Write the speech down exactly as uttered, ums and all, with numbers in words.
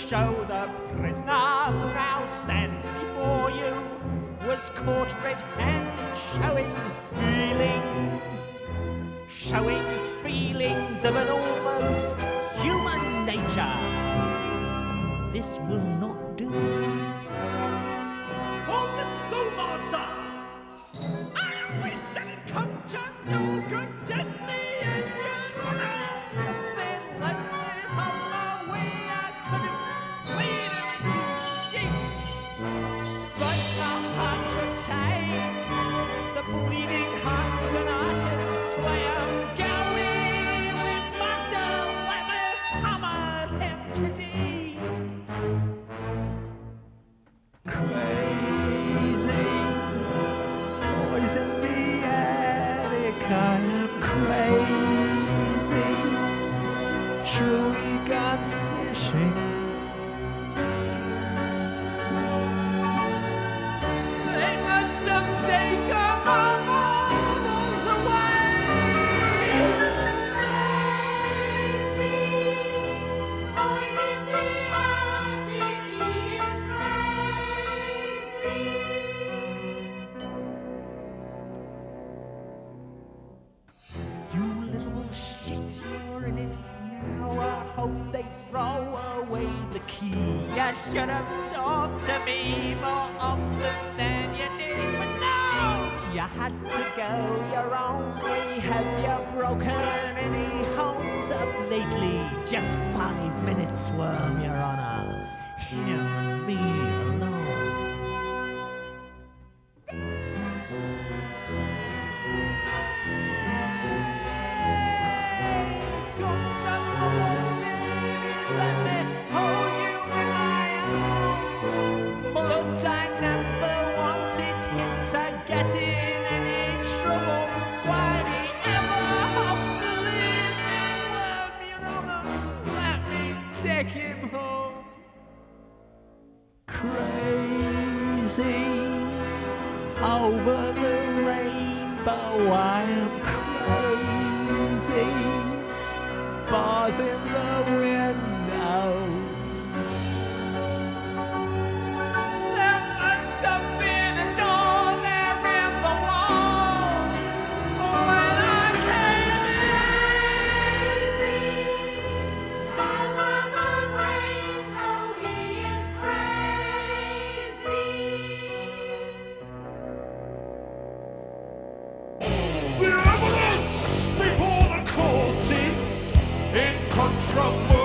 show the prisoner who now stands before you was caught red-handed showing feelings, showing feelings of an almost human nature. This will not do. Call the schoolmaster! I always said it come to no good, didn't he, and your honour? Then let me have my way, I couldn't bleed him into sheep. But our hearts were tied, the bleeding hearts and artists way I'm going. We must have let me hammer him today. Crazy, toys in the attic, I am crazy, truly gone fishing. They must have taken my marbles away. Toys in the attic, he is crazy. You little shit, you're in it now. I hope they throw away the key. You should have talked to me more often than you did, but no, you had to go your own way. Have you broken any homes up lately? Just five minutes, Worm, Your Honor. Him and me alone. Come to mother, baby, let me hold you in my arms. But I never wanted him to get in any trouble. Why'd he ever have to leave me, Worm, Your Honor? Let me take him home. Crazy, over the rainbow, I am crazy. Bars in the window. There must have been a door there in the wall when I came in. Over the rainbow, he is crazy. The evidence before the court is incontrovertible.